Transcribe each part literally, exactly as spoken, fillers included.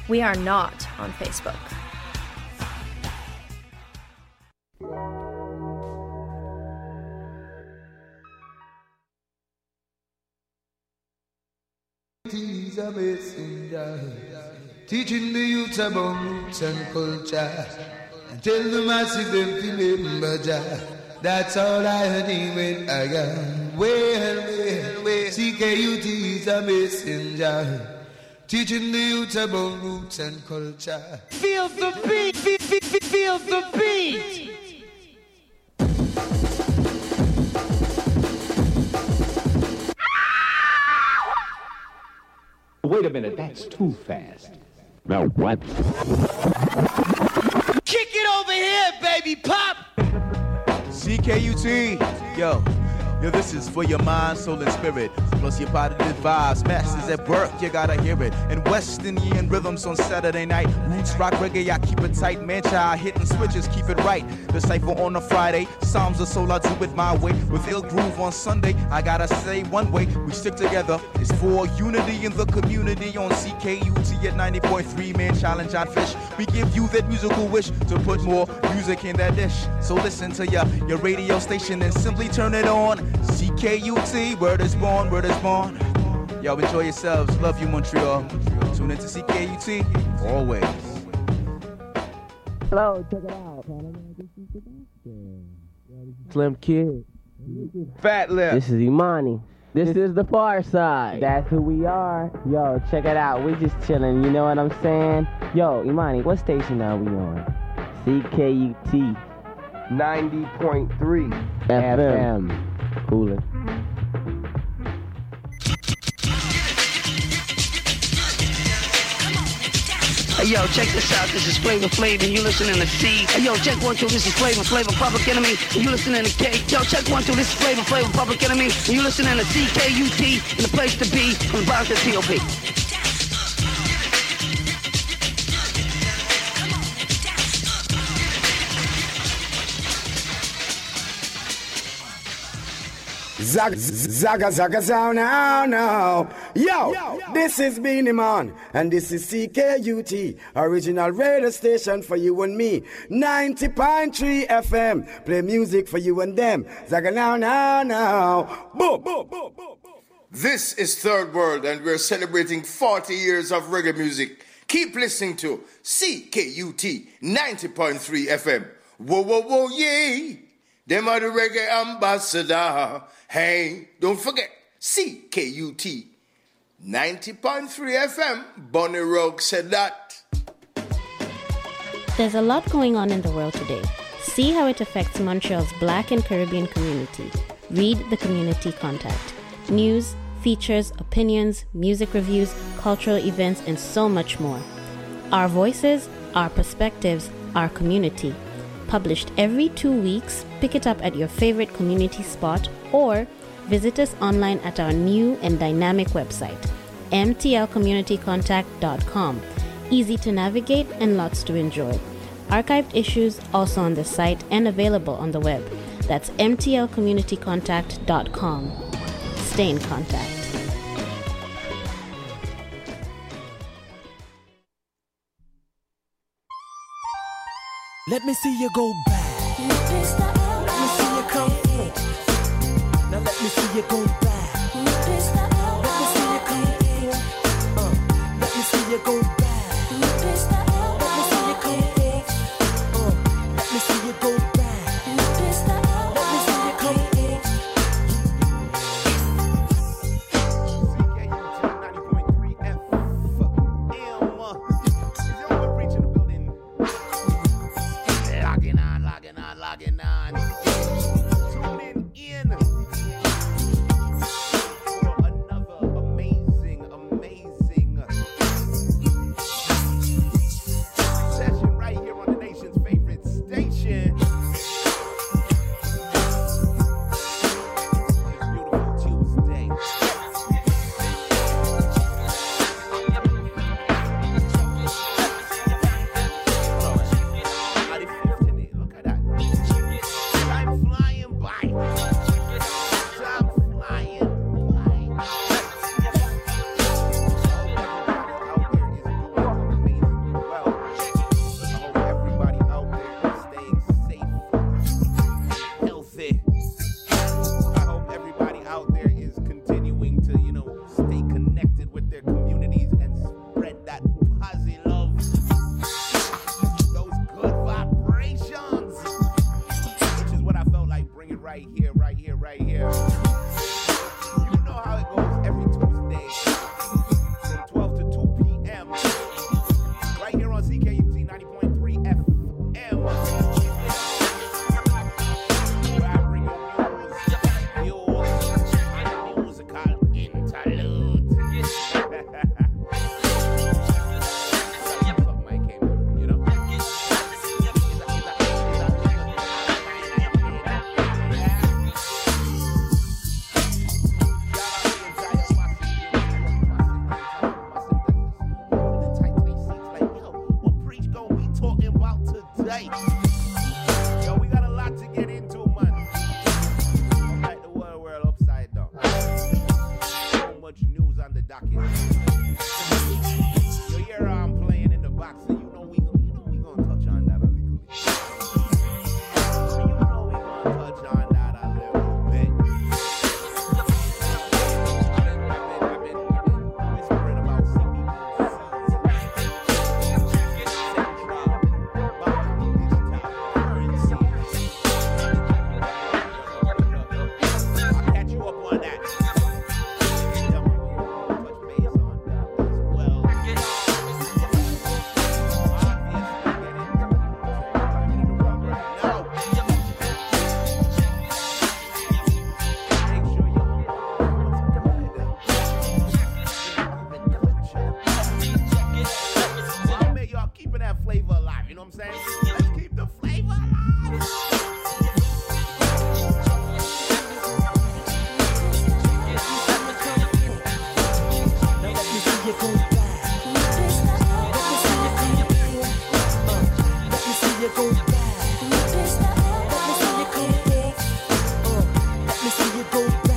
We are not on Facebook. He's a messenger, teaching the youth about roots and culture, and tell the masses them to remember Jah. That's all I need when I am. Well, well, well, C K U T is a messenger, teaching the youth about roots and culture. Feel the beat, feel, feel, feel the beat. Wait a minute, that's too fast. Now what? Kick it over here, baby pop! C K U T, yo. Yo, this is for your mind, soul, and spirit. Plus your positive vibes. Masters at work, you gotta hear it. And West Indian rhythms on Saturday night. Roots, rock, reggae, I keep it tight. Man, child, hitting switches, keep it right. The cypher on a Friday. Psalms of soul, I do it my way. With ill groove on Sunday, I gotta say one way. We stick together. It's for unity in the community on C K U T at ninety point three. Man, challenge on fish. We give you that musical wish to put more music in that dish. So listen to your, your radio station and simply turn it on. C K U T, word is born, word is born. Y'all enjoy yourselves. Love you, Montreal. Tune into C K U T always. Hello, check it out. Slim Kid. Fat Lip. This is Imani. This is the Far Side. That's who we are. Yo, check it out. We just chilling. You know what I'm saying? Yo, Imani, what station are we on? C K U T. ninety point three F M. Coolin'. Hey yo, check this out, this is Flavor Flav and you listening to C. Hey yo, check one, two, this is Flavor Flav, Public Enemy, and you listening to K. Yo, check one, two, this is Flavor Flav, Public Enemy, and you listening to C K U T, and the place to be, from the Bronx to T O P. Zaga, zaga, zaga, zaga, now, now. Yo, yo, this is Beanie Man, and this is C K U T, original radio station for you and me. ninety point three F M, play music for you and them. Zaga, now, now, now. Boom, boom, boom, boom. This is Third World, and we're celebrating forty years of reggae music. Keep listening to C K U T ninety point three F M. Whoa, whoa, whoa, yay! Them are the reggae ambassador. Hey, don't forget, C K U T ninety point three F M. Bonnie Rogue said that. There's a lot going on in the world today. See how it affects Montreal's Black and Caribbean community. Read the Community Contact. News, features, opinions, music reviews, cultural events, and so much more. Our voices, our perspectives, our community. Published every two weeks, pick it up at your favorite community spot or visit us online at our new and dynamic website, m t l community contact dot com. Easy to navigate and lots to enjoy. Archived issues also on the site and available on the web. That's m t l community contact dot com. Stay in contact. Let me see you go back. Let me see you come forth. Now let me see you go back. Let me see you come forth. Uh, let me see you go back. Let me see you come forth. Uh, let me see you go back. Let me see you come forth. Logging on. Tuning in. saying? Let's keep the flavor alive. Now let me see you go back. Let me see you come back. Uh, let me see you go back. Let me see you go back.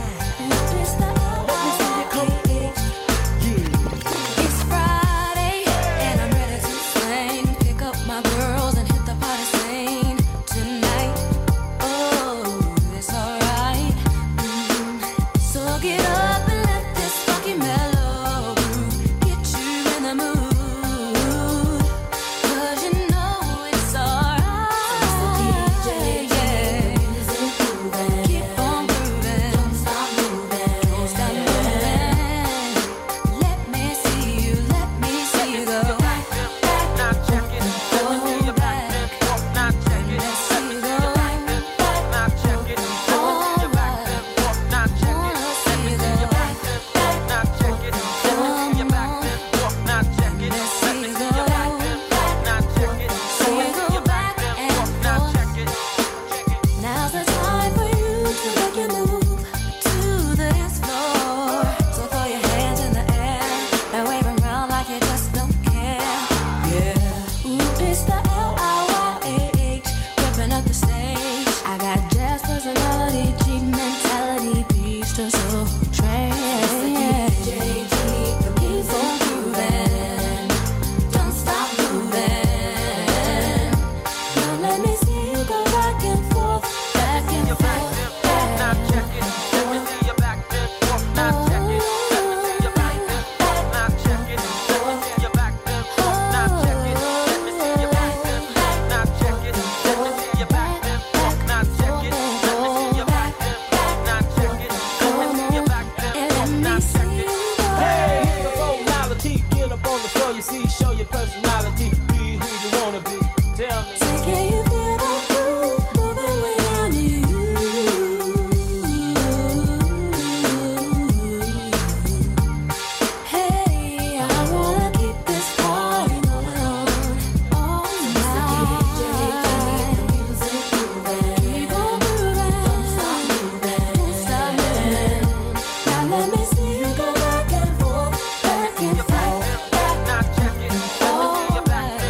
Back and forth, back and forth.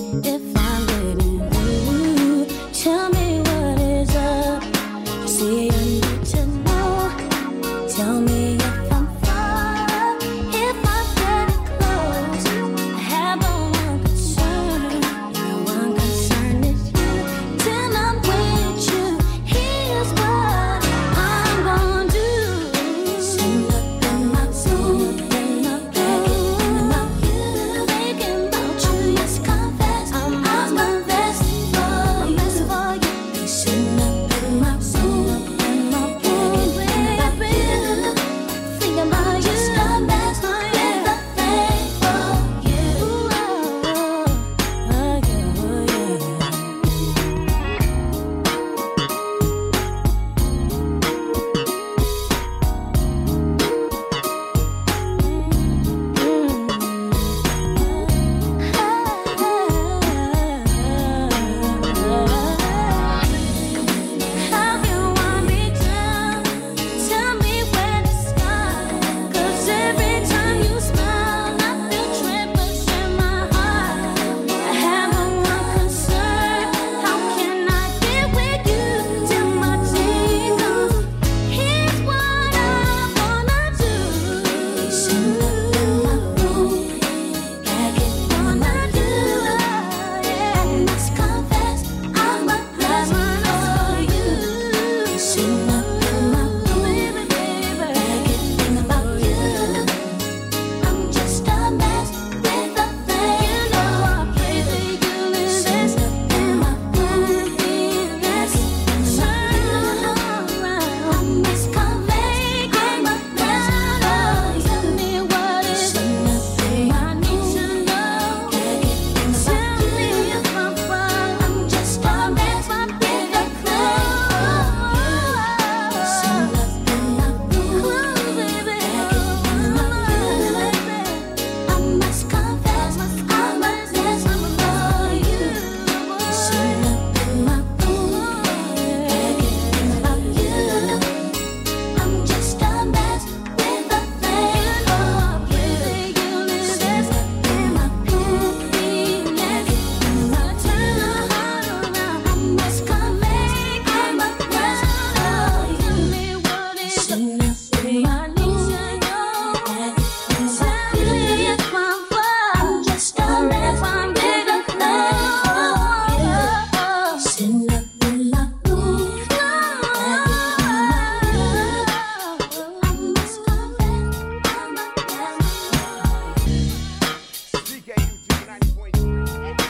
if I'm letting you. Tell me what is up. See, I need to know. Tell me if I'm far, if I'm getting close. I have no one concern. No one concern is you. Till I'm with you. Here's what I'm gonna do. Sing up in my room, in my bed, thinking about you, thinking about you. Yes, confess, I'm my best for you, best for you. Sing up in my room, in my bed, thinking about you, thinking about you. Just a mess with a thing for you. Oh, yeah, oh, yeah. How you want me down? Tell me where to start. 'Cause every time you smile, I feel tremors in my heart. I have one concern. How can I get with you till my day comes? Here's what I wanna do. Sing up in my room, like it wanna do. I must confess, I'm a blessed for you. Sing up in my room, baby, like it think about you. I'm just a mess with a thing. You know I pray that you listen up in my room, yes. Turn around, I must confess, I'm a blessed for you. Tell me what is it I need to know. Tell me if I'm wrong. I'm just a mess with a thing. Sing up in my room, baby, I must confess, I'm a blessed for you. Sing up in my room, like it think about you. I'm just a mess with a thing. You know I pray that you listen in my room, yes. I turn my heart around. I must confess, I'm a blessed for you. Tell me what is it I need to know. Tell me if I'm far. I'm just a mess with a thing. Sing up in my room, I must confess, I'm a blessed for you. C K U T ninety point three.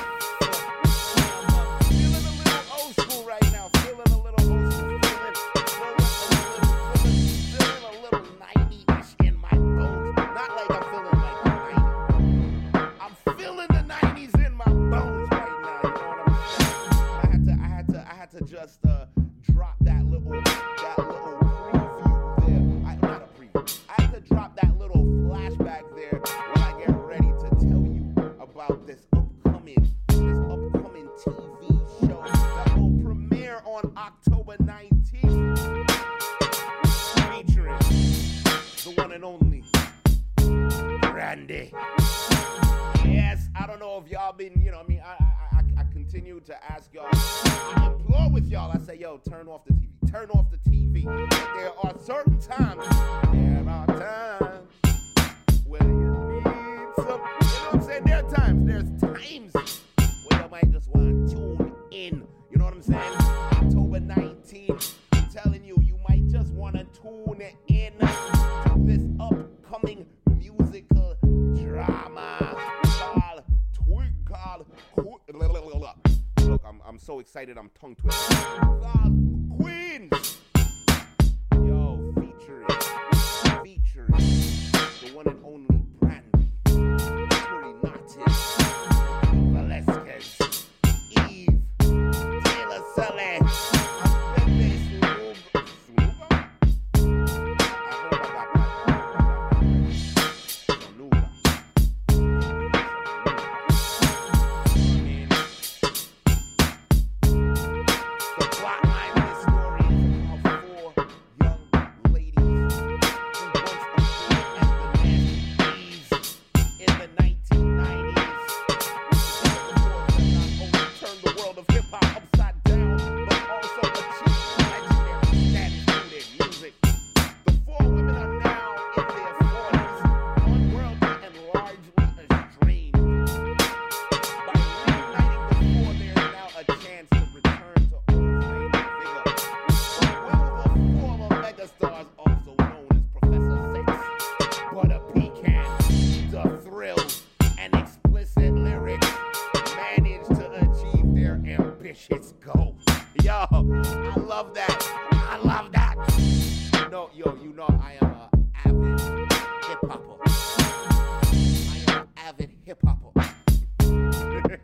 Feeling a little old school right now. Feeling a little old school. Feeling, feeling, feeling a little ninety-ish in my bones. Not like I'm feeling like a ninety. I'm feeling the nineties in my bones right now. You know what I'm saying? I had to, I had to, I had to just uh, drop that little, that little preview there. I, not a preview. I had to drop that little flashback there when I get ready to tell you about this upcoming, this upcoming T V show that will premiere on October nineteenth, featuring the one and only Randy. Yes, I don't know if y'all been, you know, I mean, I, I, I, I continue to ask y'all, I implore with y'all, I say, yo, turn off the T V, turn off the T V. But there are certain times, there are times where you need some, you know what I'm saying? There are times, there's times where you might just want to tune in, you know what I'm saying? October nineteenth, I'm telling you, you might just want to tune in to this upcoming musical drama called Twinkle. Look, I'm, I'm so excited, I'm tongue twisted. Called Queens. Yo, featuring, featuring the one and only Brandy, Tori Martin, Velasquez, Eve, Taylor Sully, Pepe Sunuga. Sunuga? I hope I got that. Sunuga. I mean, the plot line of this story is about four young ladies who once appeared at the National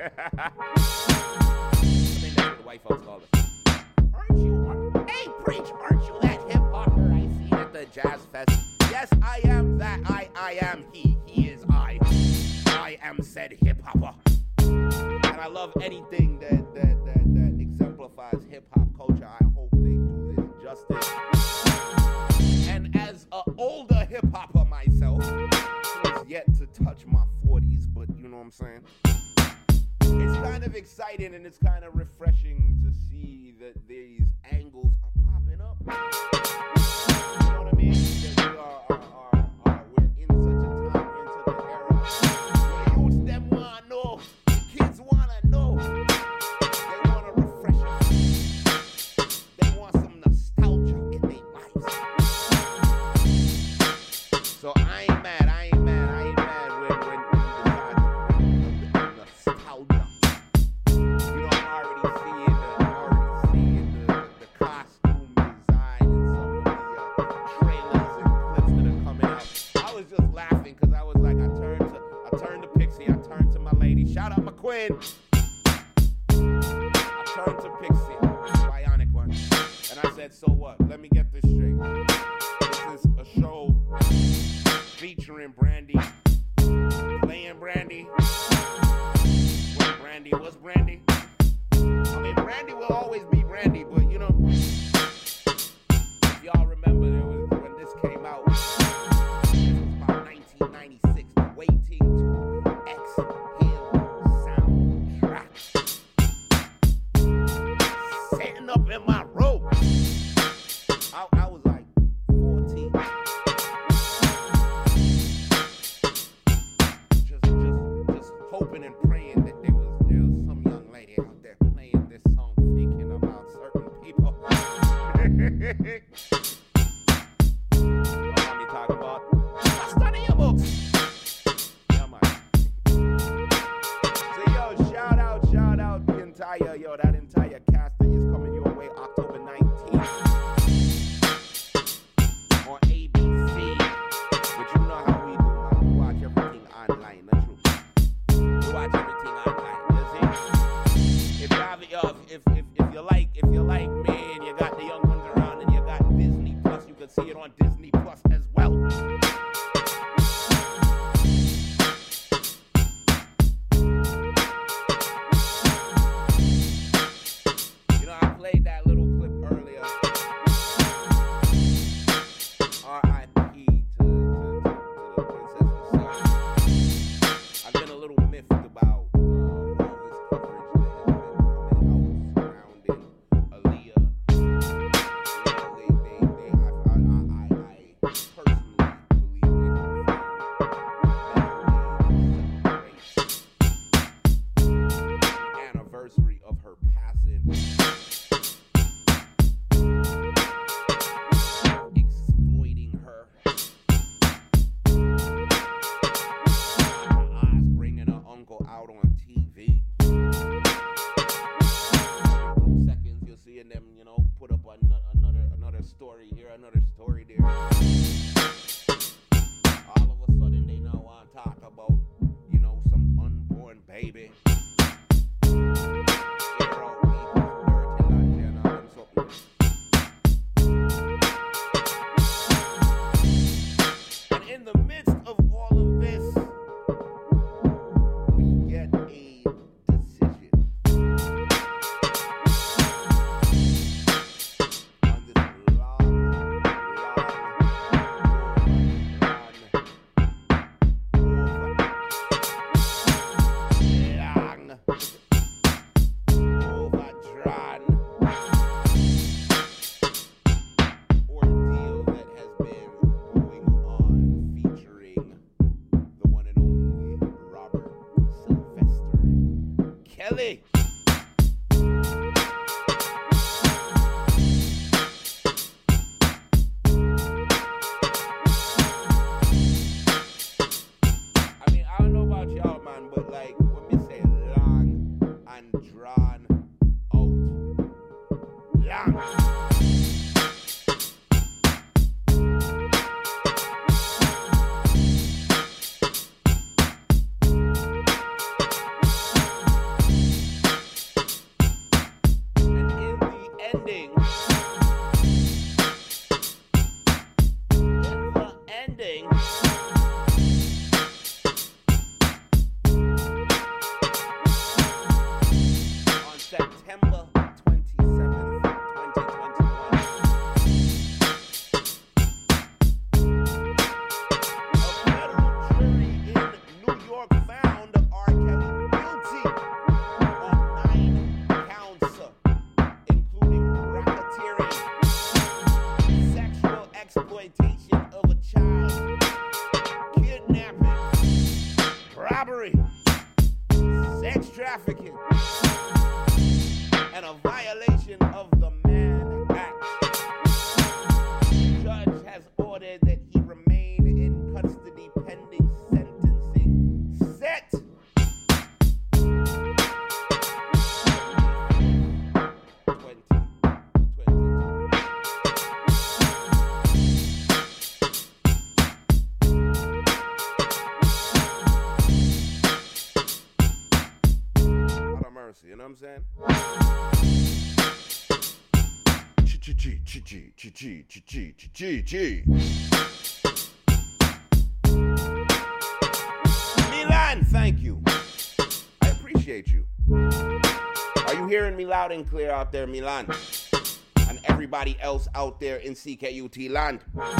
think that's what the white folks call it. Aren't you? Are, hey, preach! Aren't you that hip hopper I see at the Jazz Fest? Yes, I am that. I I am he. He is I. I am said hip hopper. And I love anything that that that, that exemplifies hip hop culture. I hope they do this justice. And as an older hip hopper myself, who is yet to touch my forties, but you know what I'm saying? It's kind of exciting and it's kind of refreshing to see that these angles are popping up. You know what I mean? That we are, are, are, are we're in such a time, we're in such an era where the youths them want to know, the kids want to know, they want to refresh us. They want some nostalgia in their lives. So I ain't mad, I ain't mad, I ain't mad when, when, when you decide to bring the nostalgia. You know, I'm already seeing the, I'm already seeing the, the costume design and some of the uh, trailers and clips that are coming out. I was just laughing because I was like, I turned to, I turned to Pixie, I turned to my lady. Shout out my queen. I turned to Pixie, Bionic One, and I said, so what? Let me get this straight. This is a show featuring Brandy, playing Brandy, when Brandy was Brandy. I mean, Brandy will always be Brandy, but you know, if y'all remember, there was when this came out, it was about nineteen ninety-six, the Waiting to Exhale soundtrack. Sitting up in my room, I, I was like fourteen. Just, just, just hoping and praying that there was, there was some young lady out there playing this song, thinking about certain people. You know what I'm talking about? I study your books. Yeah, man. So, yo, shout out, shout out the entire, yo, that entire cast that is coming your way October nineteenth on A B C. But you know how we do, man. We watch everything online, that's true. We watch everything online, you see? If you have it, yo, if, if, if you like, if you like me and you got the young ones around and you got Disney Plus, you can see it on Disney Plus as well. You know, I played that little clip earlier. R I P to, to, to, to the princess herself. I've been a little miffed about uh, all this coverage that has been coming out surrounding Aaliyah. You know, they, they, they, I, I, I, I personally believe they can find better ways to celebrate the anniversary of her passing. Exploiting her. Eyes bringing her uncle out on T V. Two seconds, you're seeing them, you know, put up ano- another another story here, another story there. All of a sudden, they now want to talk about, you know, some unborn baby. Air out people's dirty laundry and all them something. And in the midst of all of this, we get a decision on this long, long, long, overdrawn ordeal that has been going on, featuring the one and only Robert Sylvester Kelly. I mean, I don't know about y'all, man, but like when we say long and drawn out, long. sex trafficking, and a violation of the Mann Act. The judge has ordered that he remain in custody pending sentencing set. You know what I'm saying? Milan, thank you. I appreciate you. Are you hearing me loud and clear out there, Milan? And everybody else out there in C K U T land?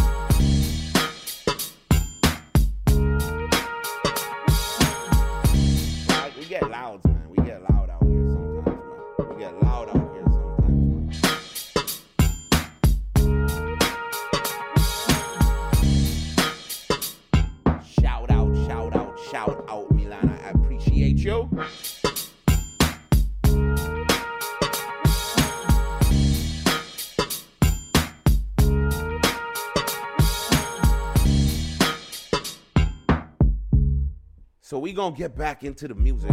We get loud, man. We get loud out here sometimes, man. We get loud out here sometimes, man. Shout out, shout out, shout out, Milana. I appreciate you. So we gonna get back into the music.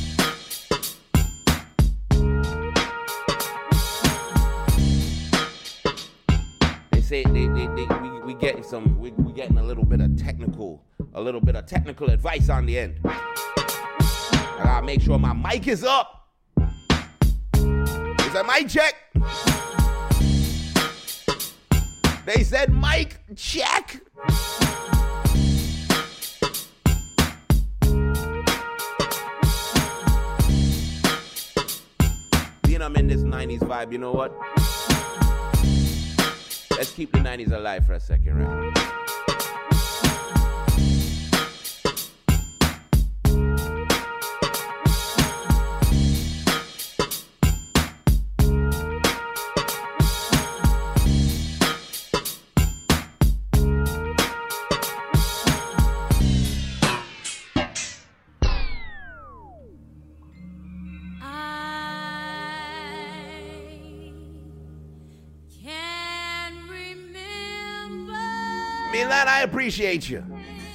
They say they, they, they we, we getting some we, we getting a little bit of technical, a little bit of technical advice on the end. I gotta make sure my mic is up. Is that mic check? They said mic check. I'm in this nineties vibe, you know what? Let's keep the nineties alive for a second, right? I appreciate you.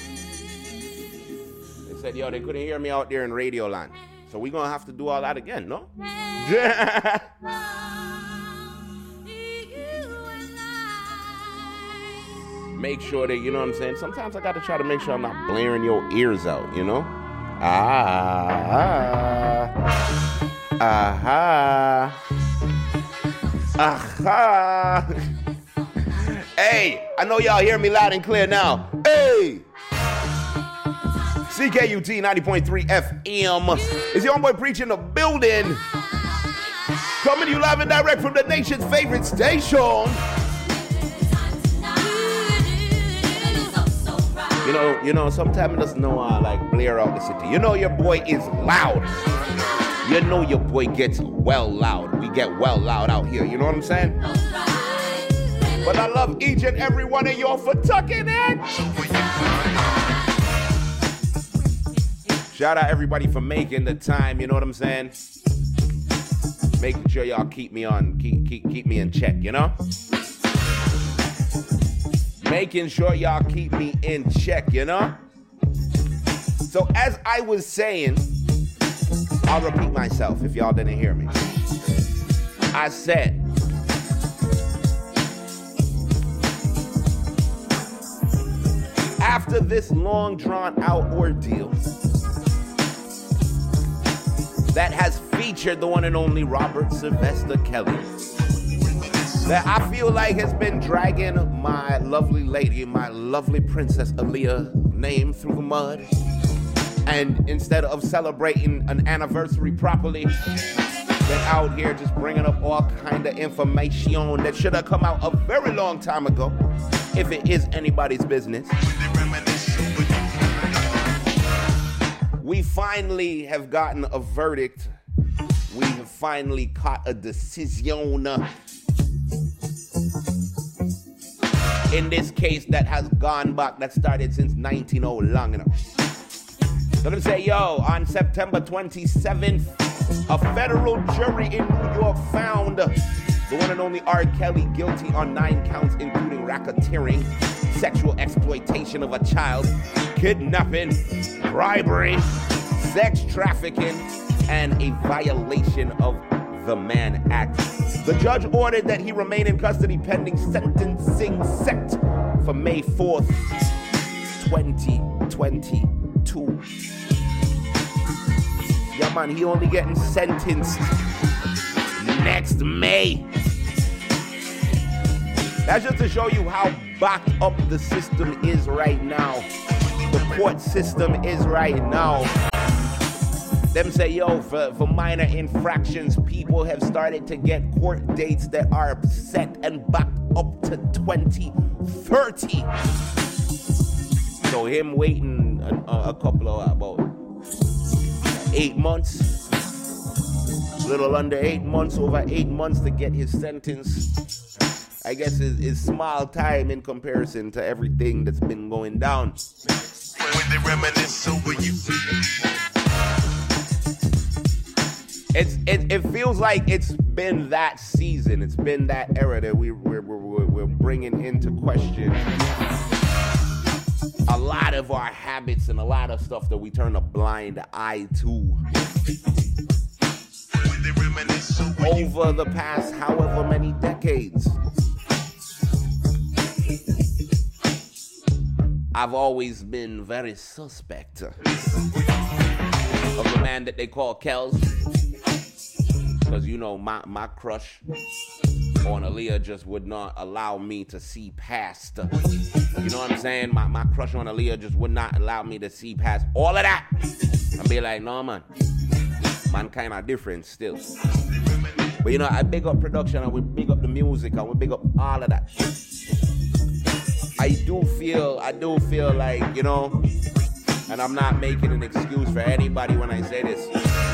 They said, yo, they couldn't hear me out there in Radio Land. So we're going to have to do all that again, no? Make sure that, you know what I'm saying? Sometimes I got to try to make sure I'm not blaring your ears out, you know? Ah. Aha. Aha. Hey, I know y'all hear me loud and clear now. Hey! C K U T ninety point three F M. Is your boy preaching the building? Coming to you live and direct from the nation's favorite station. You know, you know, sometimes it doesn't know how like blare out the city. You know your boy is loud. You know your boy gets well loud. We get well loud out here. You know what I'm saying? But I love each and every one of y'all for tucking in. Shout out everybody for making the time, you know what I'm saying? Making sure y'all keep me on, keep keep keep me in check, you know? Making sure y'all keep me in check, you know? So as I was saying, I'll repeat myself if y'all didn't hear me. I said, after this long drawn out ordeal that has featured the one and only Robert Sylvester Kelly, that I feel like has been dragging my lovely lady, my lovely Princess Aaliyah name through the mud, and instead of celebrating an anniversary properly, been out here just bringing up all kind of information that should have come out a very long time ago, if it is anybody's business. We finally have gotten a verdict. We have finally caught a decision in this case that has gone back, that started since nineteen oh long enough. So let me say, yo, on September twenty-seventh, a federal jury in New York found the one and only R. Kelly guilty on nine counts, including racketeering, sexual exploitation of a child, kidnapping, bribery, sex trafficking, and a violation of the Mann Act. The judge ordered that he remain in custody pending sentencing set for May fourth, twenty twenty-two. Yeah, man, he only getting sentenced next May. That's just to show you how backed up the system is right now. The court system is right now. Them say, yo, for, for minor infractions, people have started to get court dates that are set and backed up to twenty thirty. So him waiting a, a couple of, about eight months, a little under eight months, over eight months to get his sentence, I guess is, is small time in comparison to everything that's been going down. When they reminisce over you. It's, it, it feels like it's been that season, it's been that era that we, we're, we're, we're bringing into question a lot of our habits and a lot of stuff that we turn a blind eye to over the past however many decades. I've always been very suspect of the man that they call Kells. Because, you know, my, my crush on Aaliyah just would not allow me to see past. Uh, you know what I'm saying? My, my crush on Aaliyah just would not allow me to see past all of that. And be like, no, man. Man kind of different still. But, you know, I big up production and we big up the music and we big up all of that. I do feel, I do feel like, you know, and I'm not making an excuse for anybody when I say this.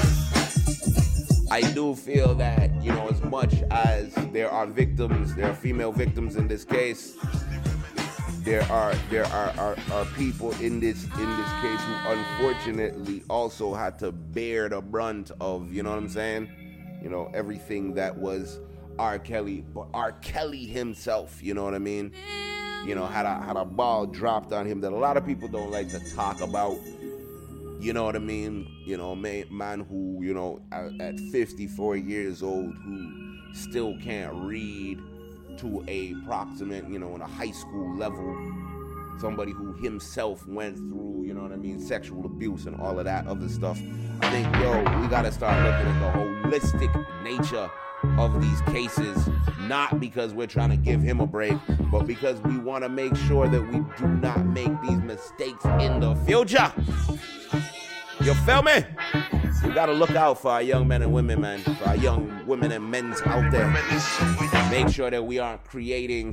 I do feel that, you know, as much as there are victims, there are female victims in this case, there are there are, are, are people in this in this case who unfortunately also had to bear the brunt of, you know what I'm saying? You know, everything that was R. Kelly, but R. Kelly himself, you know what I mean? You know, had a had a ball dropped on him that a lot of people don't like to talk about. You know what I mean? You know, man, man who, you know, at fifty-four years old, who still can't read to a approximate, you know, on a high school level. Somebody who himself went through, you know what I mean, sexual abuse and all of that other stuff. I think, yo, we gotta start looking at the holistic nature of these cases, not because we're trying to give him a break, but because we want to make sure that we do not make these mistakes in the future. You feel me? We gotta look out for our young men and women, man. For our young women and men out there. Make sure that we aren't creating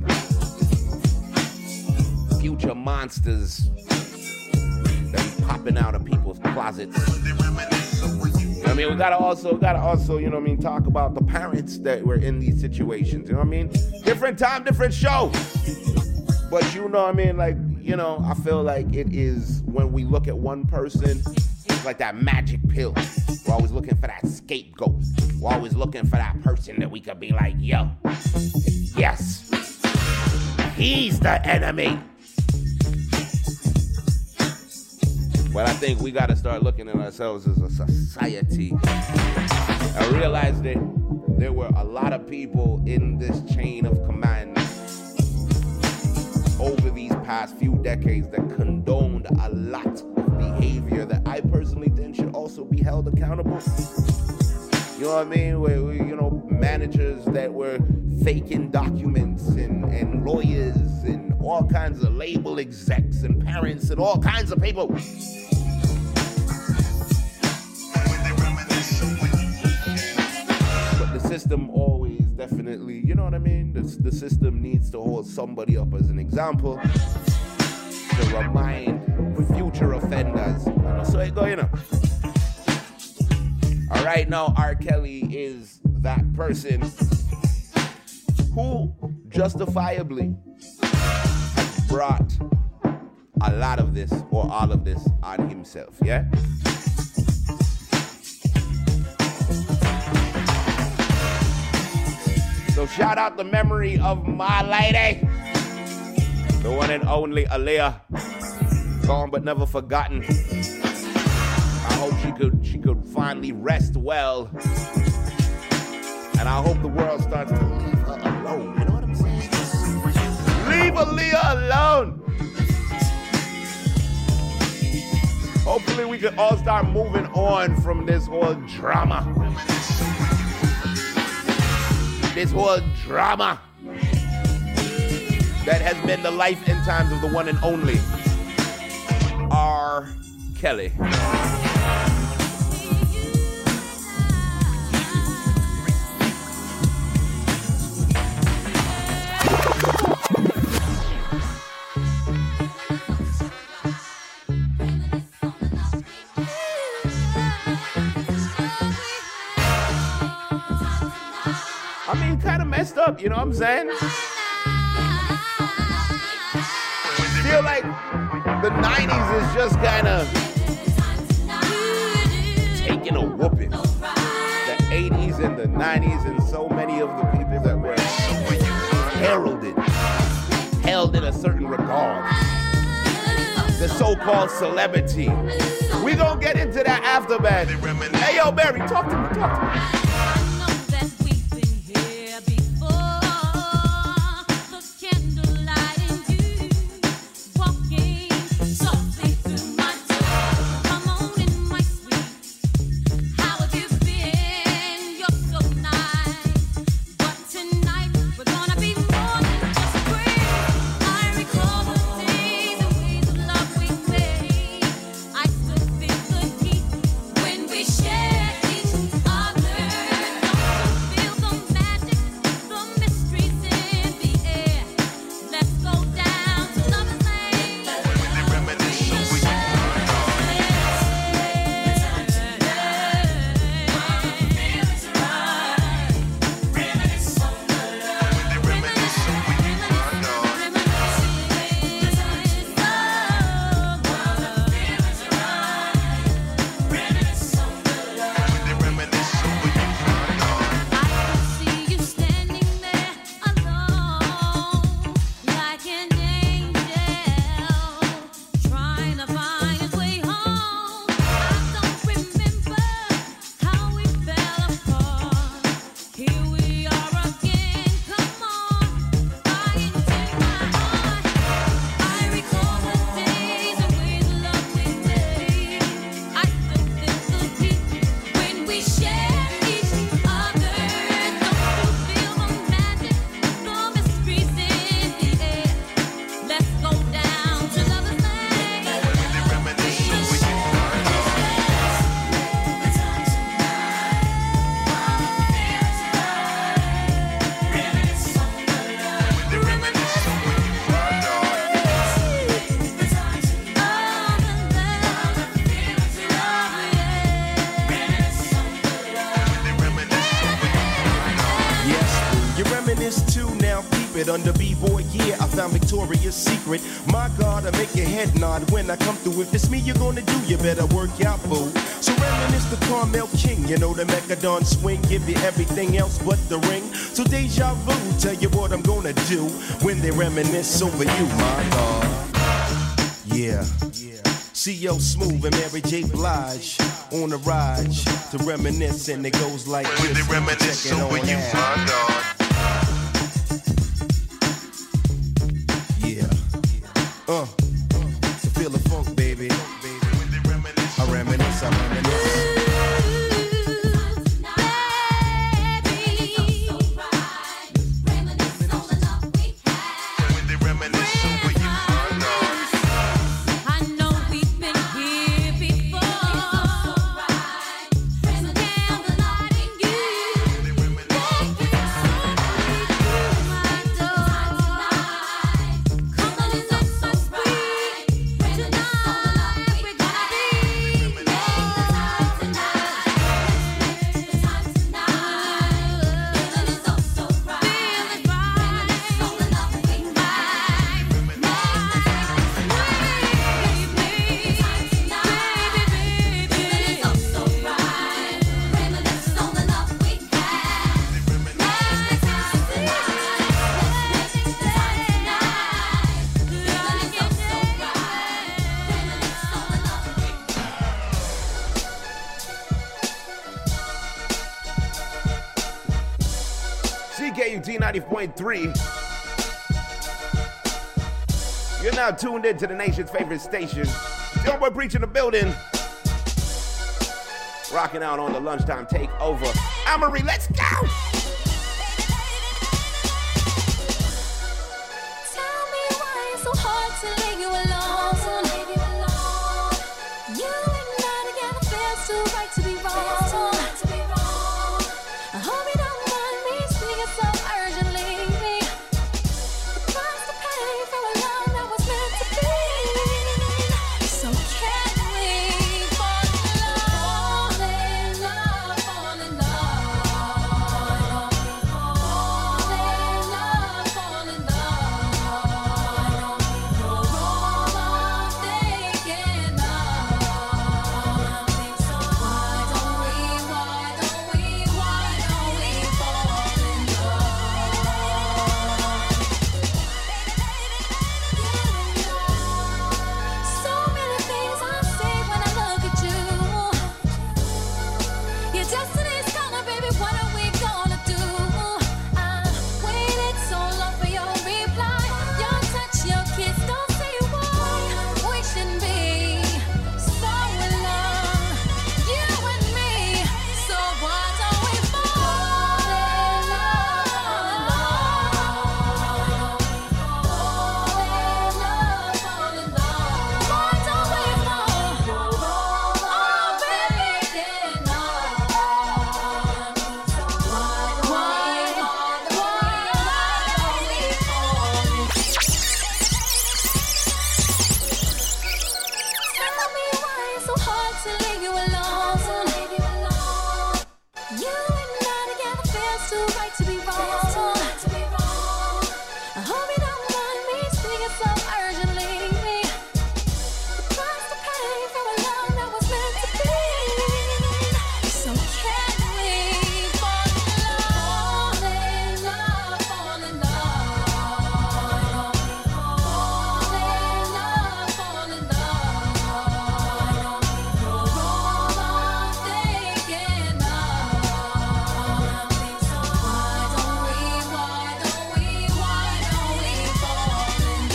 future monsters that be popping out of people's closets. You know what I mean? We gotta also, gotta also, you know what I mean, talk about the parents that were in these situations. You know what I mean? Different time, different show. But you know what I mean? Like, you know, I feel like it is when we look at one person, it's like that magic pill. We're always looking for that scapegoat. We're always looking for that person that we could be like, yo, yes, he's the enemy. But I think we got to start looking at ourselves as a society and realize that there were a lot of people in this chain of command over these past few decades that condoned a lot of behavior that I personally think should also be held accountable. You know what I mean? Where, where, you know, managers that were faking documents and, and lawyers and all kinds of label execs and parents and all kinds of people. But the system always definitely, you know what I mean? The, the system needs to hold somebody up as an example to remind future offenders. So it go, you know. All right, now R. Kelly is that person who justifiably has brought a lot of this or all of this on himself, yeah? So shout out the memory of my lady, the one and only Aaliyah, gone but never forgotten. I hope she could she could finally rest well, and I hope the world starts to leave her alone. You know what I'm saying? Leave Aaliyah alone. Hopefully we can all start moving on from this whole drama. This whole drama that has been the life and times of the one and only R. Kelly. I mean, kind of messed up, you know what I'm saying? Feel like the nineties is just kind of taking a whooping. The eighties and the nineties and so many of the people that were heralded, held in a certain regard. The so-called celebrity. We gonna get into that after, man. Hey, yo, Barry, talk to me, talk to me. Under B-Boy, yeah, I found Victoria's Secret. My God, I make your head nod when I come through. If it's me you're gonna do, you better work out, boo. So reminisce the Carmel King, you know the Mechadon swing, give you everything else but the ring. So deja vu, tell you what I'm gonna do when they reminisce over you, my God. Yeah, C O Smooth and Mary J. Blige on the ride to reminisce, and it goes like when this. When they reminisce over you, my God. Uh, so feel the funk, baby. I reminisce, I reminisce. So K U T ninety point three. You're now tuned in to the nation's favorite station. Your boy Preach in the building. Rocking out on the lunchtime takeover. Amory, let's go! Tell me why it's so hard to leave you alone. You and I together feels too right to be wrong. I hope you don't mind me speaking so urgently. The price to pay for a love that was meant to be. So can we fall in love, fall in love, fall in love, fall in love, fall in love. All I'm thinking of. So why don't we, why don't we, why don't we fall in love? So many things I see when I look at you. Your destiny's calling, baby. What are we gonna do? I waited so long for your reply. Your touch, your kiss, don't say why we shouldn't be so in love, you and me. So why don't we fall in love? Fall in love, fall in love. Why don't we fall? Oh, baby, yeah, no. Why, why, why, why don't we fall? Tell me why it's so hard to leave you alone. You and I together feels too right to be wrong. I hope you don't mind me speaking so urgently. The price to pay for a love that was meant to be. So can we fall in love, fall in love, fall in love, fall in love. All I'm thinking of. So why don't we, why don't we, why don't we fall in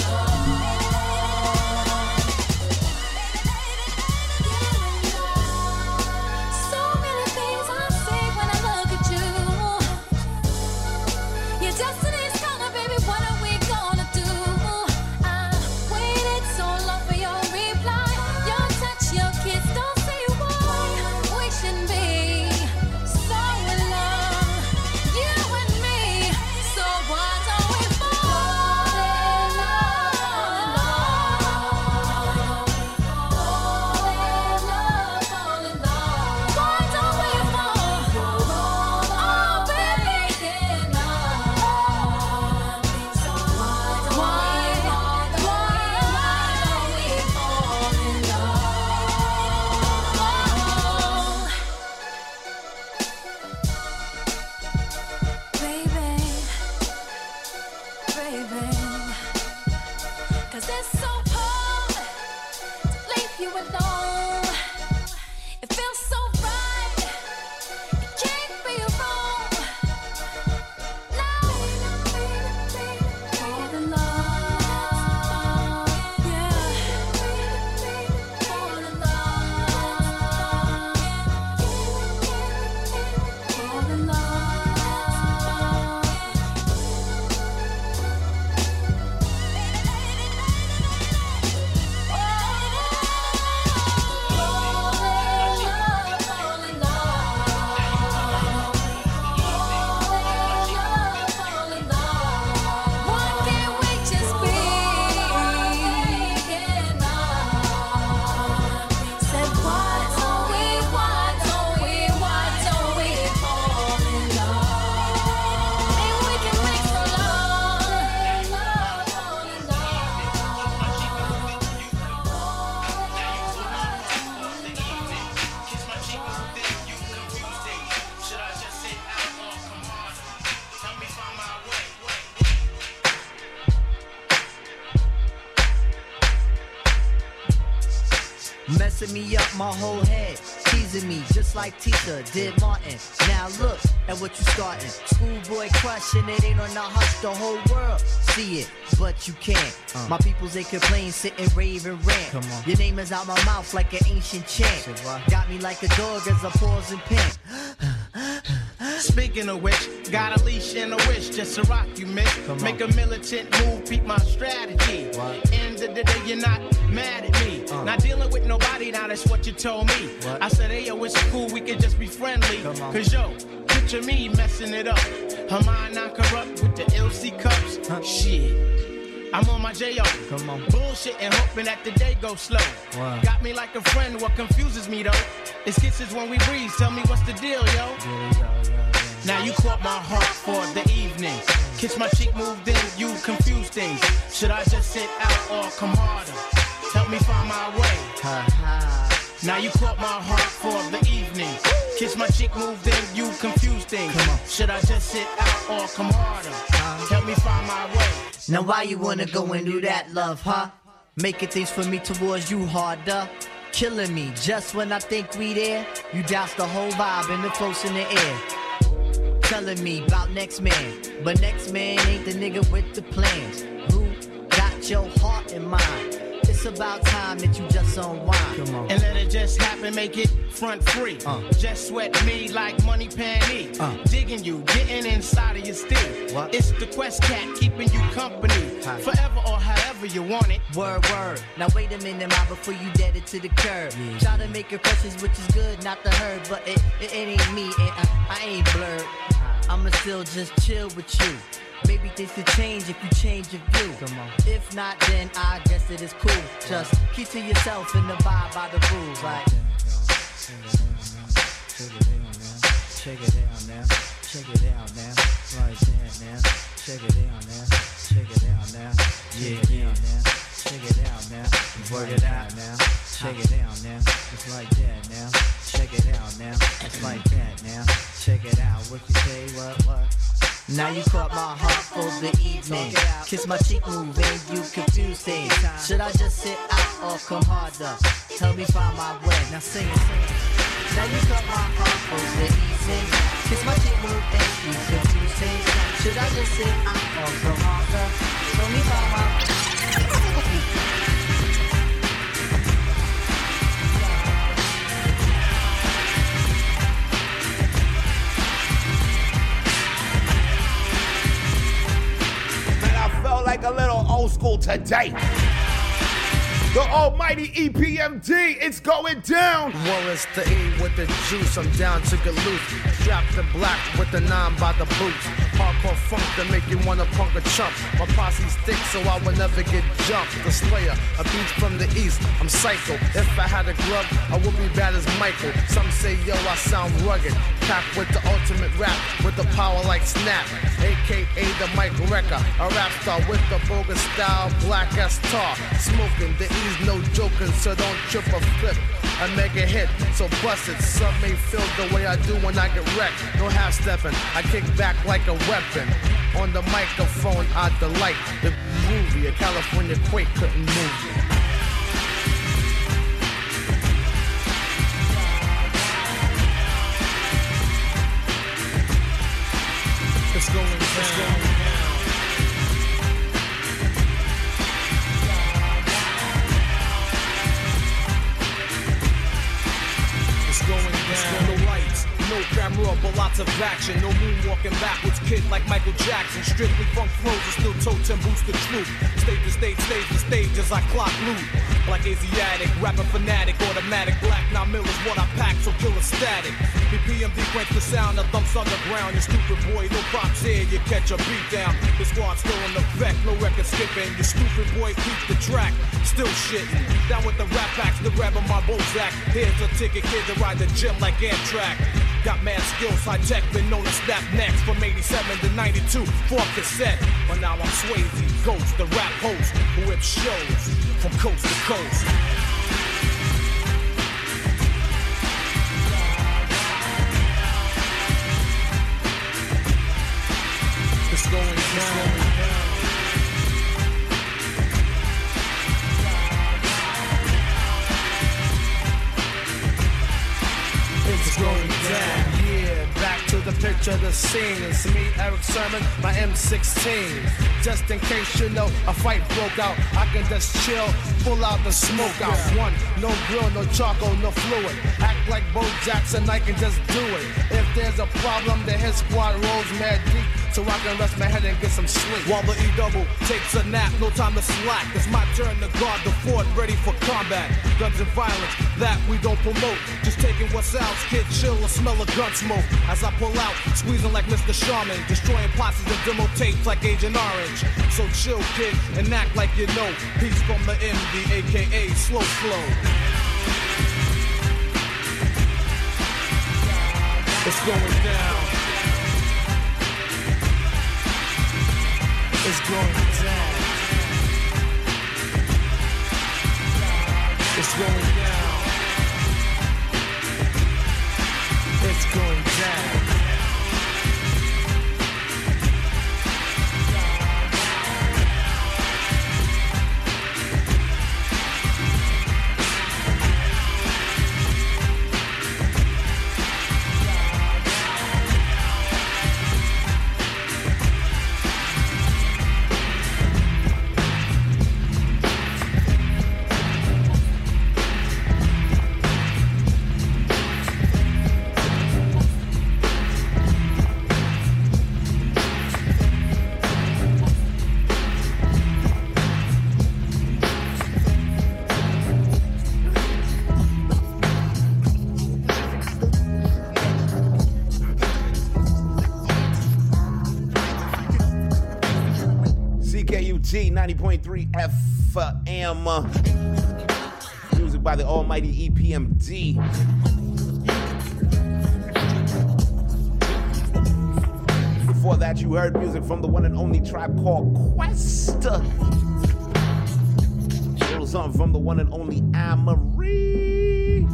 love? So many things I see when I look at you. Your destiny's calling, baby. What are we gonna do? I waited so long for your reply. Your touch, your kiss, don't say why we shouldn't be so in love, you and me. So why don't we fall in love? Fall in love, fall in love. Why don't we fall? Oh, baby, yeah, no. So why, why, why, why don't we fall in love? Baby, baby, 'cause it's so hard to leave you alone. It feels so right, it can't be wrong. Now, fall in love, yeah. Fall in love, fall in love. Messing me up my whole head. teasing me just like Tisa did Martin. Now look at what you starting. Schoolboy crush and it ain't on the hush. The whole world see it, but you can't. Uh. My peoples they complain, sit and rave and rant. Come on. Your name is out my mouth like an ancient chant. Got me like a dog as I pause and pant. Speaking of which, got a leash and a wish just to rock you, miss. Make a militant move, peep my strategy. What? End of the day, you're not mad at me. Uh. Not dealing with nobody, now that's what you told me. What? I said, hey, yo, it's cool, we can just be friendly. Cause yo, picture me messing it up. Her mind not corrupt with the L C cups. Huh? Shit. I'm on my J O. Come on. Bullshit and hoping that the day goes slow. Wow. Got me like a friend, what confuses me though? It's kisses when we breathe, tell me what's the deal, yo? Yeah, yeah, yeah, yeah. Now you caught my heart for the evening. Kiss my cheek, moved in, you confuse things. Should I just sit out or come harder? Help me find my way. Now you caught my heart for the evening. Kiss my cheek, moved in, you confuse things. Should I just sit out or come harder? Help me find my way. Now why you wanna go and do that, love, huh? Making things for me towards you harder. Killing me just when I think we there. You douse the whole vibe and the close in the air. Telling me about next man, but next man ain't the nigga with the plans. Who got your heart in mind? It's about time that you just unwind. Come on. And let it just happen, make it front free. Uh. Just sweat me like money panty. Uh. Digging you, getting inside of your steel. What? It's the Quest Cat keeping you company. Hi. Forever or however you want it. Word, word. Now wait a minute, ma, before you dead it to the curb. Yeah. Try to make impressions, which is good, not the herd. But it, it, it ain't me, and I, I ain't blurred. I'ma still just chill with you. Maybe things could change if you change your view. Come on. If not, then I guess it is cool. Just keep to yourself and abide by the rules. Like, check it out now, check it out now, like that now, check it out now, check it out now, yeah, yeah, now, check it out now, work it out now, check it out now, it's like that now, check it out now, it's like that now, check it out, what you say, what, what? Now you caught my heart for the evening. Kiss my cheek, move and you confuse things. Should I just sit out or come harder? Tell me find my way. Now sing it, sing it. Now you caught my heart for the evening. Kiss my cheek, move and you confuse things. Should I just sit out or come harder? Tell me find my way. Like a little old school today. The almighty E P M D, it's going down. Wallace the E with the juice, I'm down to get loose. Strap the black with the nine by the boots. Hardcore funk to make you wanna punk a chump. My posse's thick so I will never get jumped. The Slayer, a beat from the east, I'm psycho. If I had a glove, I would be bad as Michael. Some say yo, I sound rugged. Packed with the ultimate rap, with the power like Snap. A K A the Mike Wrecker, a rap star with the bogus style, black as tar. Smoking, the E's no joking, so don't trip or flip. I make a hit, so bust it. Some may feel the way I do when I get wrecked. No half stepping, I kick back like a weapon. On the microphone, I delight. The movie, a California quake couldn't move me. It's going down. It's going down. It's going down. No lights, no camera, but lots of action. No moonwalking backwards, kid like Michael Jackson. Strictly funk flows and still toe ten boots the truth. Stage to stage, stage to stage as I clock loot. Like Asiatic, rapping fanatic, automatic, black nine mil is what I pack, so kill a static. B P M D cranks the sound that thumps underground. You stupid boy, no props here, you catch a beat down. The squad's still in effect, no record skipping. You stupid boy, keep the track, still shitting. Down with the rap packs, the grab on my Bozak. Here's a ticket, kid to ride the gym like Amtrak. Got mad skills, high tech, been known to snap next. From eighty-seven to ninety-two, four cassette. But now I'm Swayze, Ghost, the rap host, who whips shows from coast to coast. It's going down. capture the scene. It's me, Eric Sermon, my M sixteen. Just in case you know a fight broke out, I can just chill, pull out the smoke out. One, no grill, no charcoal, no fluid. Act like Bo Jackson, I can just do it. If there's a problem, the hit squad rolls mad deep, so I can rest my head and get some sleep. While the E double takes a nap, no time to slack. It's my turn to guard the fort, ready for combat. Guns and violence, that we don't promote. Just taking what's out, kid, chill or smell a gun smoke. As I pull out, squeezing like Mister Sharman, destroying posses and demo tapes like Agent Orange. So chill, kid, and act like you know. Peace from the M D, aka Slow Flow. It's going down. It's going down. It's going down. It's going down. ninety point three F M. Music by the almighty E P M D. Before that, you heard music from the one and only Tribe Called Quest. A little something from the one and only Amarie.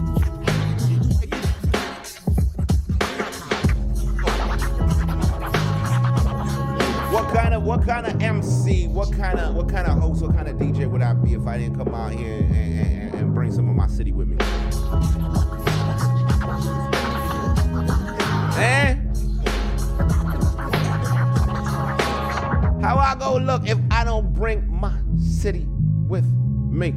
What kind of what kind of M C, what kind of what kind of host, what kind of D J would I be if I didn't come out here and, and, and bring some of my city with me? Eh? How I go look if I don't bring my city with me?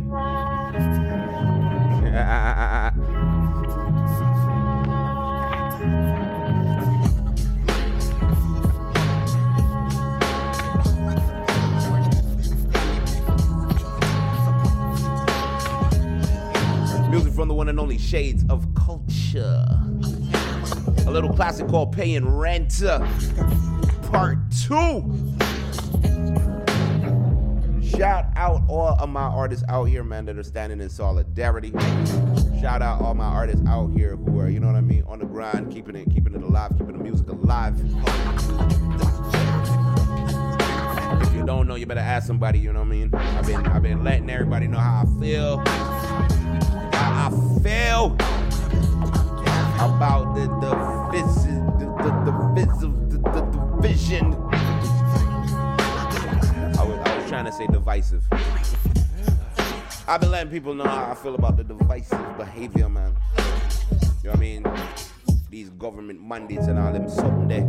Music from the one and only Shades of Culture. A little classic called Paying Rent, uh, Part two. Shout out all of my artists out here, man, that are standing in solidarity. Shout out all my artists out here who are, you know what I mean, on the grind, keeping it, keeping it alive, keeping the music alive. If you don't know, you better ask somebody, you know what I mean? I've been, I've been letting everybody know how I feel. How I feel about the the vision, the the the, vision, the, the, the vision. I was, I was trying to say divisive. I've been letting people know how I feel about the divisive behavior, man. You know what I mean? These government mandates and all them Sunday.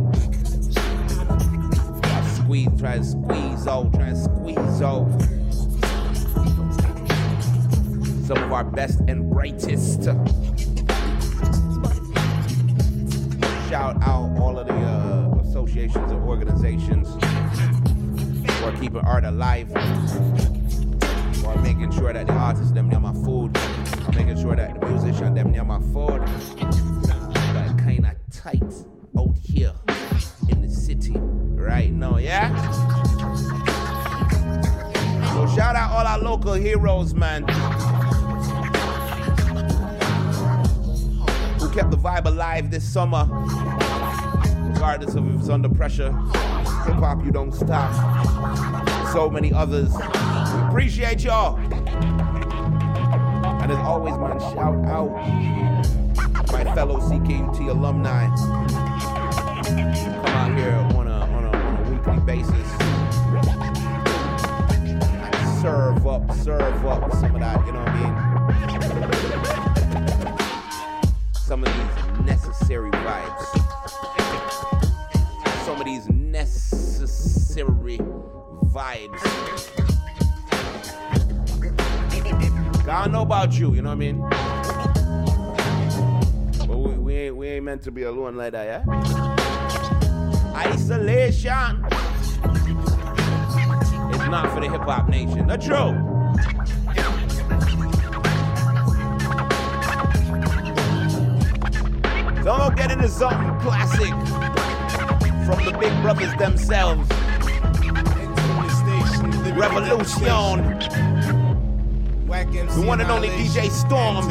I squeeze, try to squeeze out, try to squeeze out some of our best and brightest. Shout out all of the uh, associations and organizations who are keeping art alive, who are making sure that the artists them near my food, are making sure that the musicians them near my food. But kind of tight out here in the city right now, yeah? So shout out all our local heroes, man, who kept the vibe alive this summer, regardless of if it's under pressure. Hip hop, you don't stop. So many others. We appreciate y'all. And as always, man, shout out my fellow C K U T alumni. Come out here on a on a, on a weekly basis. Serve up, serve up some of that, you know what I mean? Some of these necessary vibes. Siri vibes. I don't know about you, you know what I mean? But we, we, ain't, we ain't meant to be alone like that, yeah? Isolation. It's not for the hip-hop nation. That's true. Don't get into something classic from the big brothers themselves. Revolution. The one and only D J Storm.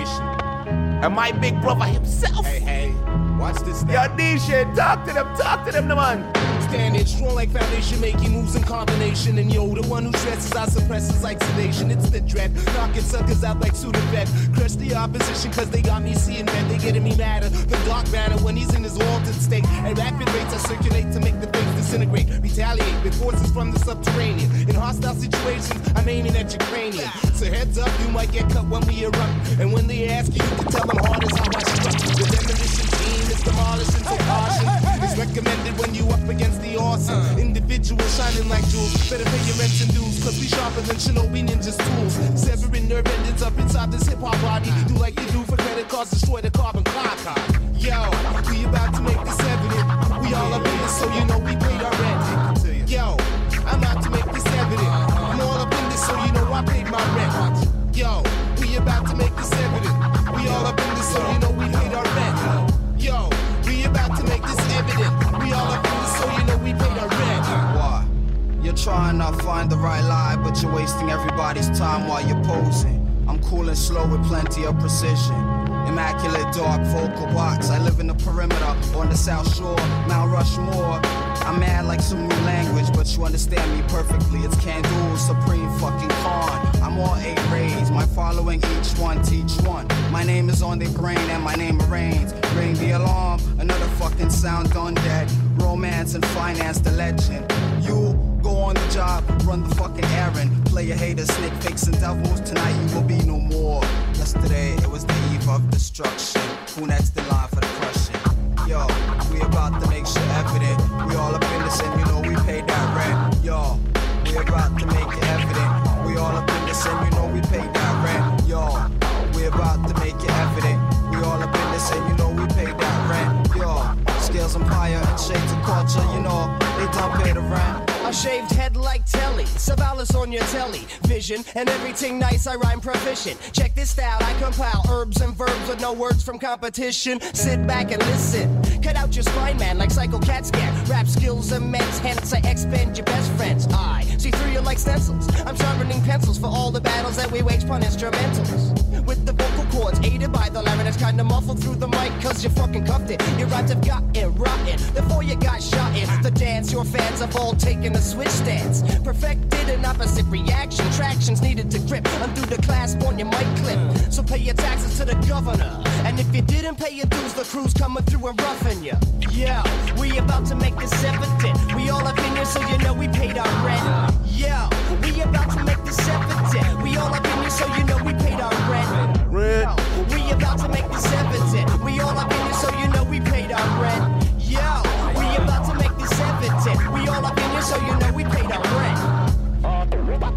And my big brother himself. Hey, hey, watch this now. Yo, D J, talk to them, talk to them, the man. Standing strong like foundation, making moves in combination. And yo, the one who stresses out suppresses like sedation. It's the dread, knocking suckers out like Sudafed. Crush the opposition cause they got me seeing red. They getting me madder than Dark Banner when he's in his altered state. At rapid rates I circulate to make the things disintegrate. Retaliate with forces from the subterranean. In hostile situations, I'm aiming at your cranium. So heads up, you might get cut when we erupt. And when they ask you, you can tell them hard as how I struck. The demolition team is demolishing, so caution. It's recommended when you up against the awesome individual shining like jewels. Better pay your rents and dues, cause we sharper than Shinobi ninjas tools. Severing nerve endings up inside this hip hop body. Do like you do for credit cards, destroy the carbon clock. Yo, we about to make this evident. We all up in this, so you know we paid our rent. Yo, I'm out to make this evident. I'm all up in this, so you know I paid my rent. Yo, we about to make this evident. We all up in this, so you know we paid our rent. Yo, we about to make this evident. We all up in this, so you know we paid our rent. Why? You're trying to find the right lie, but you're wasting everybody's time while you're posing. I'm cool and slow with plenty of precision. Immaculate dark vocal box. I live in the perimeter on the South Shore, Mount Rushmore. I'm mad like some new language, but you understand me perfectly. It's Candle, Supreme fucking Khan. I'm all eight rays, my following each one teach one. My name is on their brain and my name reigns. Ring the alarm, another fucking sound done dead. Romance and finance the legend. You go on the job, run the fucking errand. Play a hater, snake fakes and devils. Tonight you will be no more. Yesterday it was the eve of destruction. Who next in line for the crushing? Yo, we about to make shit evident. We all up in this and you know we paid that rent. Yo, we about to make it evident. We all up in this and you know we paid that rent. Yo, we about to make it evident. We all up in this and you know we paid that rent. Yo, scales empire and shades of culture, you know, they don't pay the rent. A shaved head like Telly, Savalas on your telly vision, and everything nice, I rhyme proficient. Check this out, I compile herbs and verbs with no words from competition. Sit back and listen, cut out your spine, man, like Psycho Cat Scan. Rap skills immense, hence I expand your best friends. I see through you like stencils, I'm sharpening pencils for all the battles that we wage upon instrumentals. With the vocal cords aided by the larynx, kinda muffled through the mic, cause you fucking cuffed it. Your rhymes have gotten rotten, before you got shot in. The dance your fans have all taken a switch stance. Perfected an opposite reaction. Tractions needed to grip. Undo the clasp on your mic clip. So pay your taxes to the governor. And if you didn't pay your dues, the crew's coming through and roughing you. Yeah, we about to make this evident. We all up in here, so you know we paid our rent. Yeah, we about to make this evident. We all up in here, so you know we paid our rent. Rent. We about to make this evident. We all up in here, so you know we paid our rent. Yeah, we about to make this evident. We all up in here, so you know we paid our rent. Oh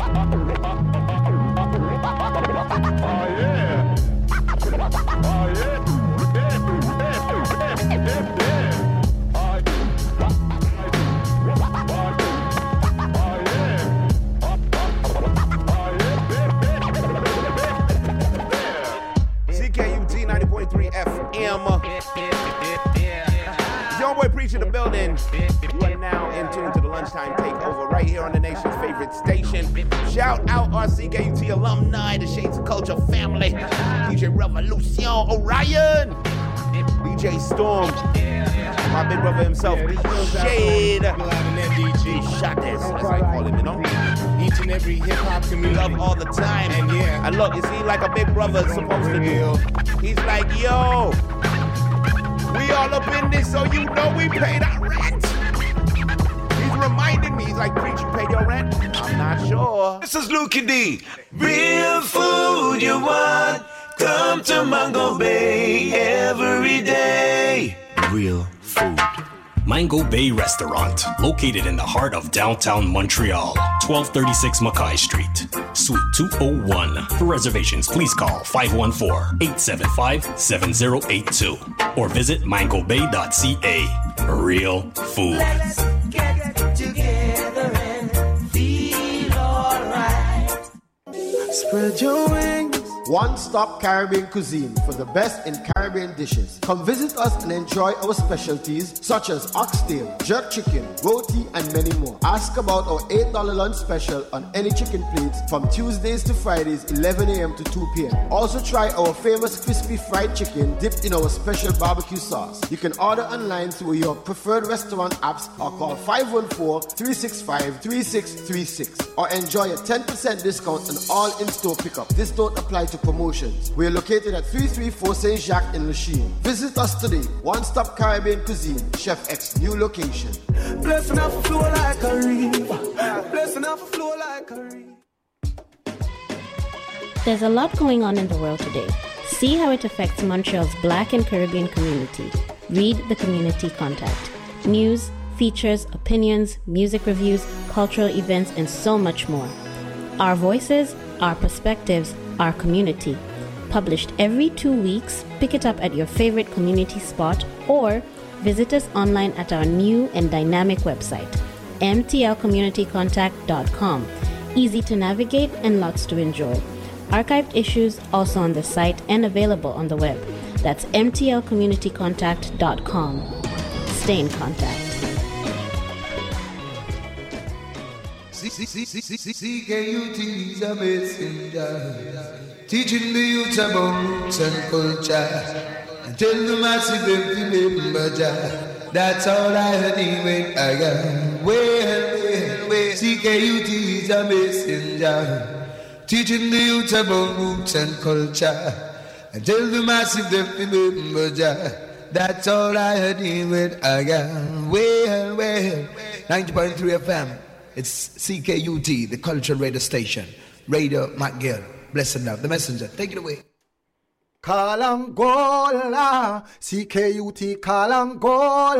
yeah. Oh yeah. C K U T ninety point three F M. Young boy preacher in the building. You are now in tune to the lunchtime takeover right here on the nation's favorite station. Shout out our C K U T alumni, the Shades of Culture family. D J Revolution Orion, D J Storm, my big brother himself, D Shade, D Shatters, as I call him, you know. Each and every hip hop community. Love all the time. And yeah, and look, you see, like a big brother's supposed to do. He's like, yo, we all up in this, so you know we paid our rent. He's reminding me, he's like, preach, you paid your rent? I'm not sure. This is Lukie D. Real food you want, come to Mango Bay every day. Real food. Mango Bay Restaurant, located in the heart of downtown Montreal, twelve thirty-six Mackay Street, Suite two oh one. For reservations, please call five one four, eight seven five, seven zero eight two or visit mango bay dot c a. Real food. Let's get together and feel alright. Spread your wings. One-stop Caribbean cuisine for the best in Caribbean dishes. Come visit us and enjoy our specialties such as oxtail, jerk chicken, roti, and many more. Ask about our eight dollars lunch special on any chicken plates from Tuesdays to Fridays, eleven a.m. to two p.m. Also try our famous crispy fried chicken dipped in our special barbecue sauce. You can order online through your preferred restaurant apps or call five one four, three six five, three six three six or enjoy a ten percent discount on all in-store pickup. This don't apply to promotions. We are located at three three four Saint Jacques in Lachine. Visit us today. One Stop Caribbean Cuisine, Chef X new location. Blessing off a flow like a river. Blessing off a flow like a river. There's a lot going on in the world today. See how it affects Montreal's Black and Caribbean community. Read the community contact. News, features, opinions, music reviews, cultural events, and so much more. Our voices, our perspectives, our community. Published every two weeks, pick it up at your favorite community spot or visit us online at our new and dynamic website, m t l community contact dot com. Easy to navigate and lots to enjoy. Archived issues also on the site and available on the web. That's m t l community contact dot com. Stay in contact. C K U T is a messenger, teaching the youth about roots and culture, and tell the massive them to remember Jah. That's all I heard when I got well, well, well. C K U T is a messenger, teaching the youth about roots and culture, and tell the massive them to remember Jah. That's all I heard when I got well, well. ninety point three F M. It's C K U T, the cultural radio station. Radio McGill. Bless him now. The messenger. Take it away. Kalangola, C K U T Kalangola.